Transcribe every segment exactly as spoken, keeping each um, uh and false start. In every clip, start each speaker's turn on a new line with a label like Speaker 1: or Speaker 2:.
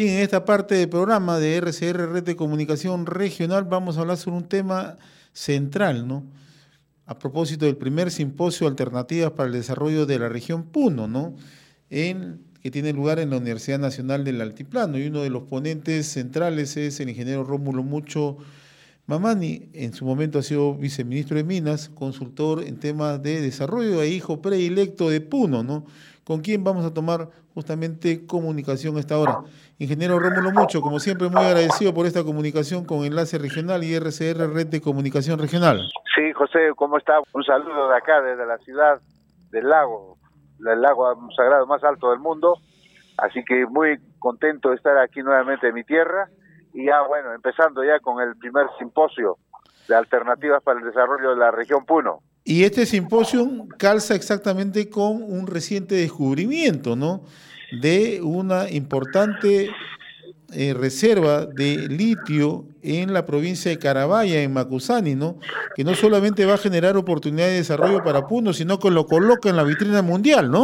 Speaker 1: Bien, en esta parte del programa de R C R, Red de Comunicación Regional, vamos a hablar sobre un tema central, ¿no? A propósito del primer simposio Alternativas para el Desarrollo de la Región Puno, ¿no? En, que tiene lugar en la Universidad Nacional del Altiplano, y uno de los ponentes centrales es el ingeniero Rómulo Mucho Mamani. En su momento ha sido viceministro de Minas, consultor en temas de desarrollo e hijo predilecto de Puno, ¿no? Con quien vamos a tomar justamente comunicación a esta hora. Ingeniero Rómulo Mucho, como siempre, muy agradecido por esta comunicación con Enlace Regional y R C R, Red de Comunicación Regional.
Speaker 2: Sí, José, ¿cómo está? Un saludo de acá, desde la ciudad del lago, el lago sagrado más alto del mundo. Así que muy contento de estar aquí nuevamente en mi tierra. Y ya, bueno, empezando ya con el primer simposio de alternativas para el desarrollo de la región Puno.
Speaker 1: Y este simposio calza exactamente con un reciente descubrimiento, ¿no? De una importante eh, reserva de litio en la provincia de Carabaya, en Macusani, ¿no? Que no solamente va a generar oportunidades de desarrollo para Puno, sino que lo coloca en la vitrina mundial, ¿no?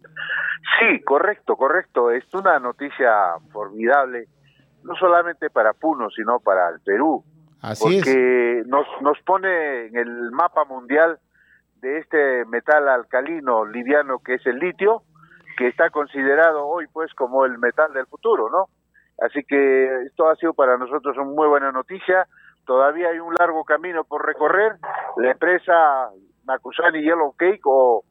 Speaker 2: Sí, correcto, correcto. Es una noticia formidable, no solamente para Puno, sino para el Perú.
Speaker 1: Así
Speaker 2: porque
Speaker 1: es.
Speaker 2: nos, nos pone en el mapa mundial de este metal alcalino liviano que es el litio, que está considerado hoy pues como el metal del futuro, ¿no? Así que esto ha sido para nosotros una muy buena noticia. Todavía hay un largo camino por recorrer. La empresa Macusani Yellow Cake o,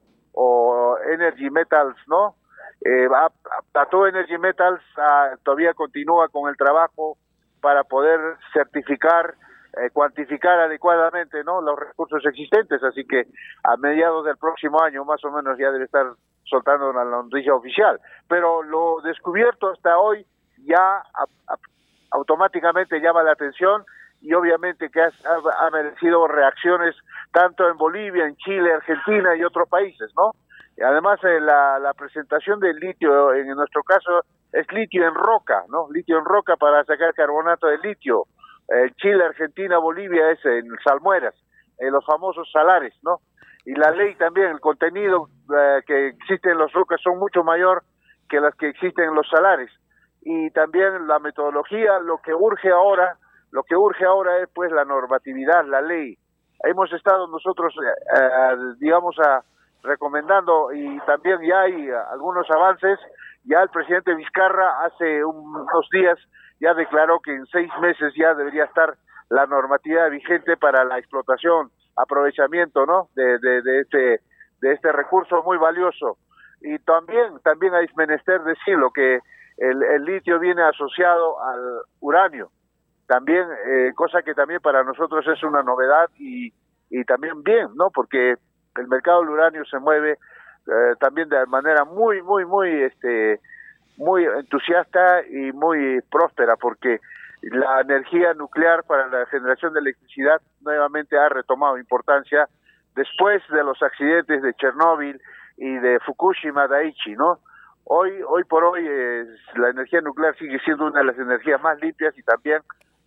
Speaker 2: o Energy Metals, ¿no? Eh, Plateau Energy Metals ah, todavía continúa con el trabajo para poder certificar, eh, cuantificar adecuadamente, ¿no?, los recursos existentes. Así que a mediados del próximo año más o menos ya debe estar soltando una noticia oficial. Pero lo descubierto hasta hoy ya a, a, automáticamente llama la atención, y obviamente que ha, ha, ha merecido reacciones tanto en Bolivia, en Chile, Argentina y otros países, ¿no? Y además eh, la, la presentación del litio, en nuestro caso, es litio en roca, ¿no? Litio en roca para sacar carbonato de litio. Eh, Chile, Argentina, Bolivia es en salmueras, en los famosos salares, ¿no? Y la ley también, el contenido eh, que existe en las rocas son mucho mayor que las que existen en los salares. Y también la metodología, lo que urge ahora, lo que urge ahora es pues la normatividad, la ley. Hemos estado nosotros, eh, eh, digamos, a recomendando, y también ya hay algunos avances. Ya el presidente Vizcarra hace unos días ya declaró que en seis meses ya debería estar la normatividad vigente para la explotación, aprovechamiento, ¿no?, de, de, de este de este recurso muy valioso. Y también también hay menester decirlo que el, el litio viene asociado al uranio, también eh, cosa que también para nosotros es una novedad y y también bien, ¿no?, porque el mercado del uranio se mueve eh, también de manera muy, muy, muy, este, muy entusiasta y muy próspera, porque la energía nuclear para la generación de electricidad nuevamente ha retomado importancia después de los accidentes de Chernóbil y de Fukushima Daiichi, ¿no? Hoy, hoy por hoy, eh, la energía nuclear sigue siendo una de las energías más limpias y también,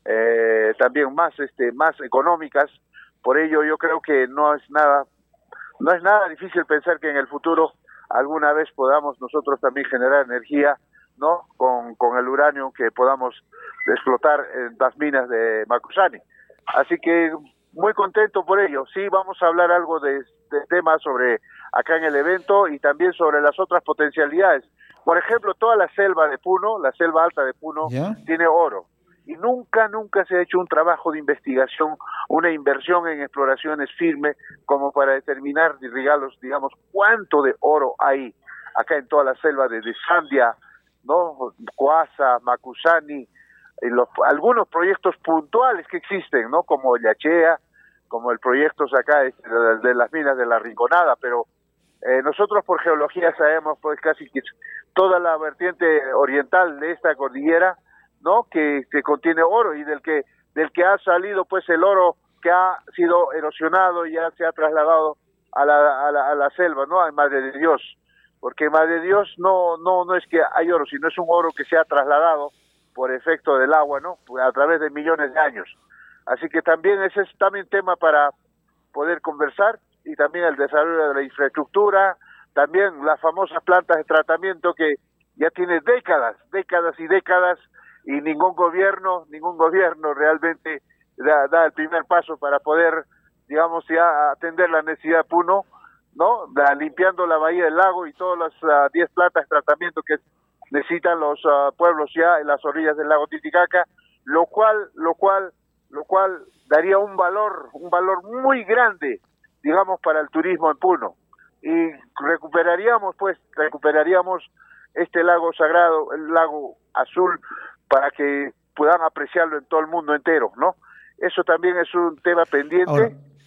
Speaker 2: eh, también más, este, más económicas. Por ello, yo creo que no es nada No es nada difícil pensar que en el futuro alguna vez podamos nosotros también generar energía, ¿no?, con, con el uranio que podamos explotar en las minas de Macusani. Así que muy contento por ello. Sí, vamos a hablar algo de, de temas sobre acá en el evento y también sobre las otras potencialidades. Por ejemplo, toda la selva de Puno, la selva alta de Puno, ¿ya?, tiene oro. Y nunca, nunca se ha hecho un trabajo de investigación, una inversión en exploraciones firme como para determinar, digamos, digamos cuánto de oro hay acá en toda la selva de, de Sandia, ¿no?, Coasa, Macusani, y los, algunos proyectos puntuales que existen, ¿no?, como Yachea, como el proyecto acá de, de las minas de la Rinconada, pero eh, nosotros por geología sabemos pues casi que toda la vertiente oriental de esta cordillera, ¿no?, que, que contiene oro y del que del que ha salido pues el oro que ha sido erosionado y ya se ha trasladado a la, a la, a la selva, ¿no?, a Madre de Dios, porque Madre de Dios no no no es que hay oro, sino es un oro que se ha trasladado por efecto del agua, ¿no?, a través de millones de años. Así que también ese es también tema para poder conversar, y también el desarrollo de la infraestructura, también las famosas plantas de tratamiento que ya tiene décadas, décadas y décadas, y ningún gobierno, ningún gobierno realmente da, da el primer paso para poder, digamos, ya atender la necesidad de Puno, ¿no? Da, limpiando la bahía del lago y todas las diez uh, plantas de tratamiento que necesitan los uh, pueblos ya en las orillas del lago Titicaca, lo cual, lo cual, lo cual daría un valor, un valor muy grande, digamos, para el turismo en Puno. Y recuperaríamos, pues, recuperaríamos este lago sagrado, el lago azul, para que puedan apreciarlo en todo el mundo entero, ¿no? Eso también es un tema pendiente. Ahora,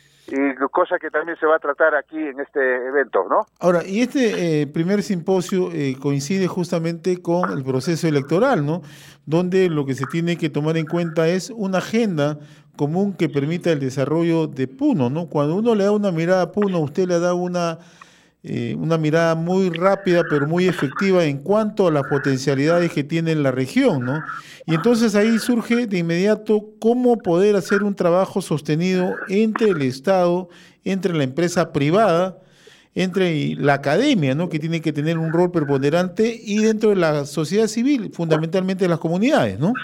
Speaker 2: y cosa que también se va a tratar aquí en este evento, ¿no?
Speaker 1: Ahora, y este eh, primer simposio eh, coincide justamente con el proceso electoral, ¿no? Donde lo que se tiene que tomar en cuenta es una agenda común que permita el desarrollo de Puno, ¿no? Cuando uno le da una mirada a Puno, usted le da una, eh, una mirada muy rápida, pero muy efectiva en cuanto a las potencialidades que tiene la región, ¿no? Y entonces ahí surge de inmediato cómo poder hacer un trabajo sostenido entre el Estado, entre la empresa privada, entre la academia, ¿no? Que tiene que tener un rol preponderante, y dentro de la sociedad civil, fundamentalmente las comunidades, ¿no?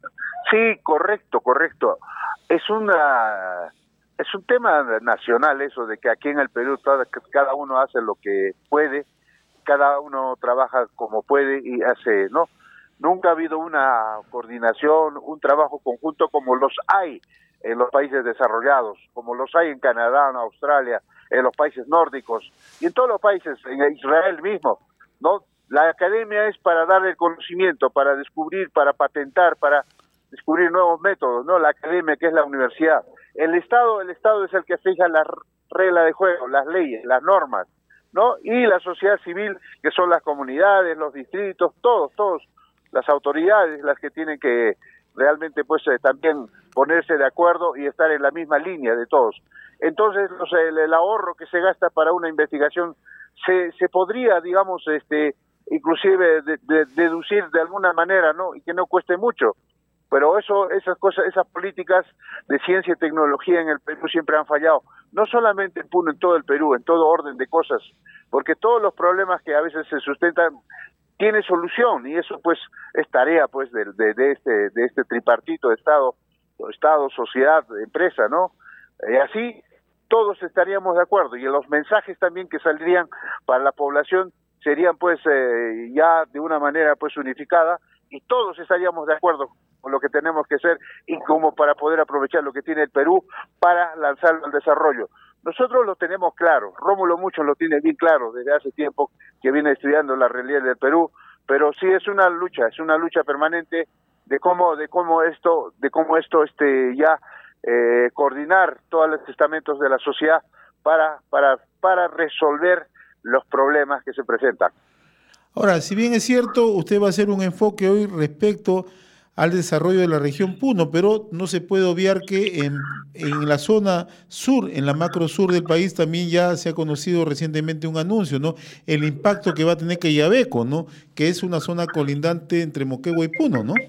Speaker 2: Sí, correcto, correcto. Es una es un tema nacional eso de que aquí en el Perú toda, cada uno hace lo que puede, cada uno trabaja como puede y hace, ¿no? Nunca ha habido una coordinación, un trabajo conjunto como los hay en los países desarrollados, como los hay en Canadá, en Australia, en los países nórdicos y en todos los países, en Israel mismo, ¿no? La academia es para dar el conocimiento, para descubrir, para patentar, para descubrir nuevos métodos, ¿no? La academia, que es la universidad. El Estado, el Estado es el que fija las reglas de juego, las leyes, las normas, ¿no? Y la sociedad civil, que son las comunidades, los distritos, todos, todos, las autoridades, las que tienen que realmente, pues, eh, también ponerse de acuerdo y estar en la misma línea de todos. Entonces, no sé, el, el ahorro que se gasta para una investigación se, se podría, digamos, este, inclusive de, de, deducir de alguna manera, ¿no? Y que no cueste mucho. Pero eso, esas cosas, esas políticas de ciencia y tecnología en el Perú siempre han fallado. No solamente en Puno, en todo el Perú, en todo orden de cosas, porque todos los problemas que a veces se sustentan tiene solución, y eso pues es tarea pues de, de, de este de este tripartito de Estado, Estado, sociedad, empresa, ¿no? Y así todos estaríamos de acuerdo, y los mensajes también que saldrían para la población serían pues eh, ya de una manera pues unificada, y todos estaríamos de acuerdo con lo que tenemos que hacer y como para poder aprovechar lo que tiene el Perú para lanzarlo al desarrollo. Nosotros lo tenemos claro, Rómulo Mucho lo tiene bien claro desde hace tiempo que viene estudiando la realidad del Perú, pero sí es una lucha, es una lucha permanente de cómo de cómo esto de cómo esto este ya eh, coordinar todos los estamentos de la sociedad para para para resolver los problemas que se presentan.
Speaker 1: Ahora, si bien es cierto, usted va a hacer un enfoque hoy respecto al desarrollo de la región Puno, pero no se puede obviar que en, en la zona sur, en la macro sur del país, también ya se ha conocido recientemente un anuncio, ¿no? El impacto que va a tener Quellaveco, ¿no? Que es una zona colindante entre Moquegua y Puno, ¿no?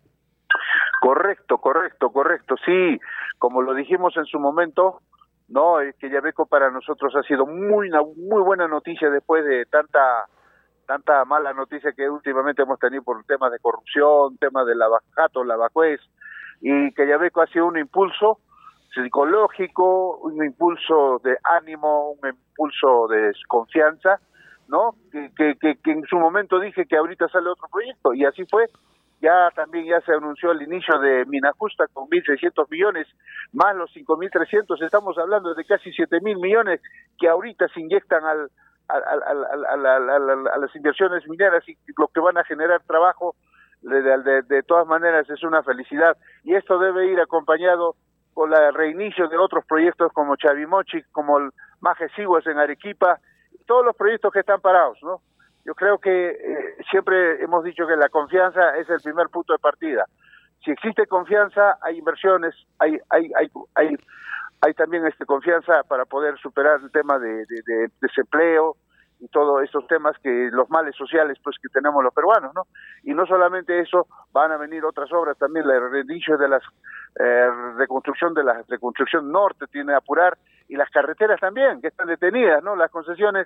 Speaker 2: Correcto, correcto, correcto. Sí, como lo dijimos en su momento, no, Quellaveco para nosotros ha sido muy, una muy buena noticia después de tanta tanta mala noticia que últimamente hemos tenido por temas de corrupción, temas de lavajato, lavacués, y Quellaveco ha sido un impulso psicológico, un impulso de ánimo, un impulso de confianza, ¿no? Que, que, que, que en su momento dije que ahorita sale otro proyecto, y así fue. Ya también ya se anunció el inicio de Mina Justa con mil seiscientos millones, más los cinco mil trescientos, estamos hablando de casi siete mil millones que ahorita se inyectan al A, a, a, a, a, a, a las inversiones mineras, y lo que van a generar trabajo de, de, de todas maneras es una felicidad, y esto debe ir acompañado con el reinicio de otros proyectos como Chavimochi, como el Majesiguas en Arequipa, todos los proyectos que están parados, ¿no? Yo creo que eh, siempre hemos dicho que la confianza es el primer punto de partida. Si existe confianza, hay inversiones, hay hay hay hay Hay también este confianza para poder superar el tema de, de, de desempleo y todos estos temas, que los males sociales pues que tenemos los peruanos, ¿no? Y no solamente eso, van a venir otras obras también, el reinicio de las eh, reconstrucción de la reconstrucción norte tiene que apurar, y las carreteras también que están detenidas, ¿no? Las concesiones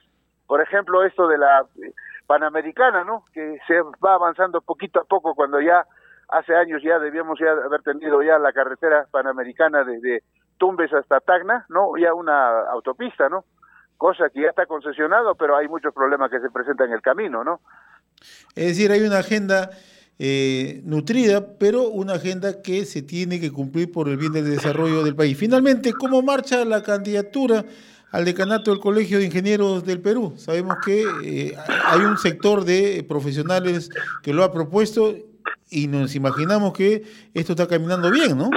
Speaker 2: por ejemplo, esto de la Panamericana, ¿no? Que se va avanzando poquito a poco cuando ya hace años ya debíamos ya haber tenido ya la carretera Panamericana desde Tumbes hasta Tacna, ¿no? Ya una autopista, ¿no? Cosa que ya está concesionado, pero hay muchos problemas que se presentan en el camino, ¿no?
Speaker 1: Es decir, hay una agenda eh, nutrida, pero una agenda que se tiene que cumplir por el bien del desarrollo del país. Finalmente, ¿cómo marcha la candidatura al decanato del Colegio de Ingenieros del Perú? Sabemos que eh, hay un sector de profesionales que lo ha propuesto y nos imaginamos que esto está caminando bien, ¿no?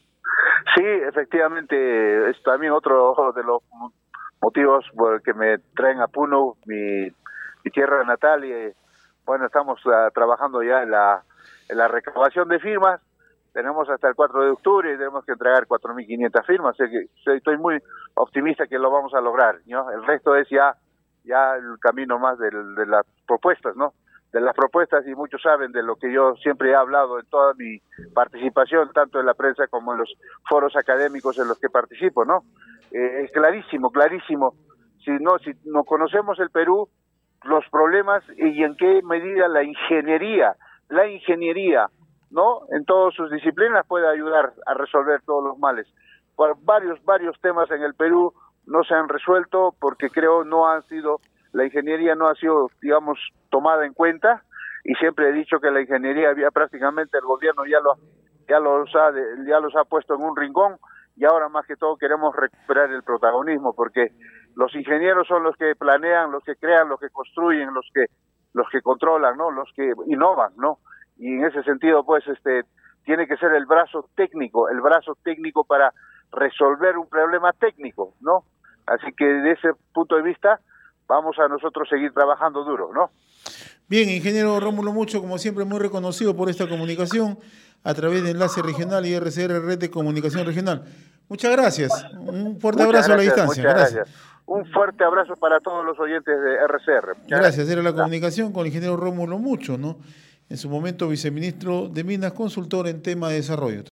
Speaker 2: Sí, efectivamente, es también otro de los motivos por que me traen a Puno, mi, mi tierra natal, y bueno, estamos uh, trabajando ya en la, en la recabación de firmas. Tenemos hasta el cuatro de octubre y tenemos que entregar cuatro mil quinientas firmas, así que estoy muy optimista que lo vamos a lograr, ¿no? El resto es ya ya el camino más del, de las propuestas, ¿no? De las propuestas, y muchos saben de lo que yo siempre he hablado en toda mi participación, tanto en la prensa como en los foros académicos en los que participo, ¿no? Eh, es clarísimo, clarísimo. Si no, si no conocemos el Perú, los problemas y en qué medida la ingeniería, la ingeniería, ¿no? En todas sus disciplinas puede ayudar a resolver todos los males. Por varios, varios temas en el Perú no se han resuelto porque creo no han sido, la ingeniería no ha sido, digamos, tomada en cuenta, y siempre he dicho que la ingeniería había prácticamente el gobierno ya lo, ya los ha, ya los ha puesto en un rincón, y ahora más que todo queremos recuperar el protagonismo, porque los ingenieros son los que planean, los que crean, los que construyen, los que, los que controlan, ¿no? Los que innovan, ¿no? Y en ese sentido, pues, este, tiene que ser el brazo técnico, el brazo técnico para resolver un problema técnico, ¿no? Así que de ese punto de vista vamos a nosotros seguir trabajando duro, ¿no?
Speaker 1: Bien, ingeniero Rómulo Mucho, como siempre, muy reconocido por esta comunicación a través de Enlace Regional y R C R, Red de Comunicación Regional. Muchas gracias. Un fuerte
Speaker 2: muchas
Speaker 1: abrazo
Speaker 2: gracias,
Speaker 1: a la distancia.
Speaker 2: Muchas
Speaker 1: gracias.
Speaker 2: gracias. Un fuerte abrazo para todos los oyentes de R C R.
Speaker 1: Muchas gracias. Era la comunicación con el ingeniero Rómulo Mucho, ¿no? En su momento viceministro de Minas, consultor en tema de desarrollo.